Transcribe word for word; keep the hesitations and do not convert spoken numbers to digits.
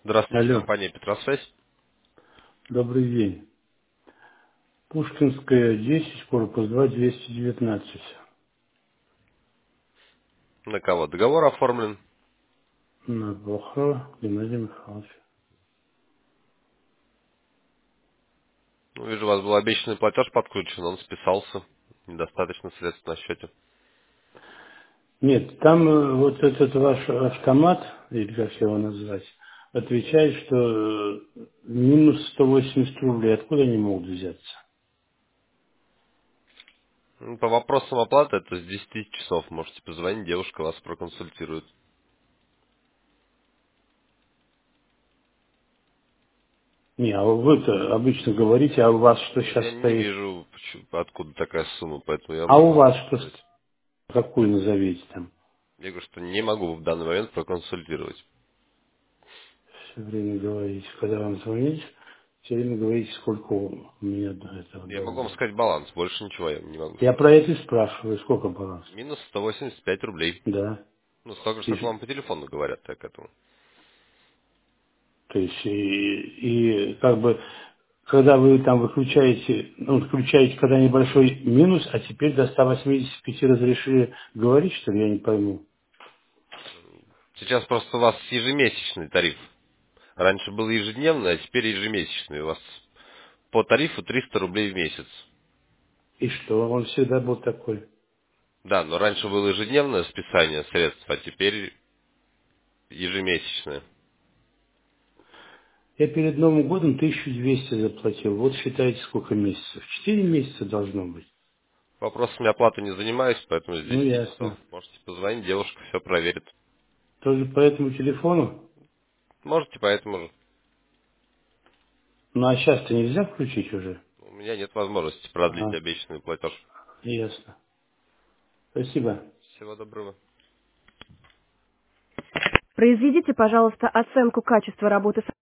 Здравствуйте, Алло, компания Петросвязь. добрый день. Пушкинская, десять, корпус два, двести девятнадцать. На кого? Договор оформлен. На Блохова Геннадий Михайлович. Ну, вижу, у вас был обещанный платеж подключен, он списался. Недостаточно средств на счете. Нет, там э, вот этот ваш автомат, или как его назвать, отвечает, что э, минус сто восемьдесят рублей. Откуда они могут взяться? Ну, по вопросам оплаты это с десяти часов. Можете позвонить, девушка вас проконсультирует. Не, а вы-то обычно говорите, а у вас что Ну, сейчас я не стоит? вижу, почему- откуда такая сумма, поэтому я А могу у вам вас что, сказать. какую назовите там? Я говорю, что не могу в данный момент проконсультировать. Все время говорите, когда вам звонить, все время говорите, сколько у меня до этого Я могу вам долга. сказать баланс, больше ничего я не могу Я сказать. про это и спрашиваю, сколько баланс? Минус сто восемьдесят пять рублей. Да. Ну, столько же, сколько И- вам по телефону говорят, так к этому. то есть, и, и как бы, когда вы там выключаете, ну, включаете, когда небольшой минус, а теперь до ста восьмидесяти пяти разрешили говорить, что ли, я не пойму. Сейчас просто у вас ежемесячный тариф. Раньше был ежедневный, а теперь ежемесячный. У вас по тарифу триста рублей в месяц. И что, он всегда был такой. Да, но раньше было ежедневное списание средств, а теперь ежемесячное. Я перед Новым годом тысячу двести заплатил. Вот считайте, сколько месяцев. Четыре месяца должно быть. Вопросами оплаты не занимаюсь, поэтому с Ну, десяти часов ясно. можете позвонить, девушка все проверит. Тоже по этому телефону? Можете, поэтому же. Ну, а сейчас-то нельзя включить уже? У меня нет возможности продлить Ага, обещанный платеж. ясно. Спасибо. Всего доброго. Произведите, пожалуйста, оценку качества работы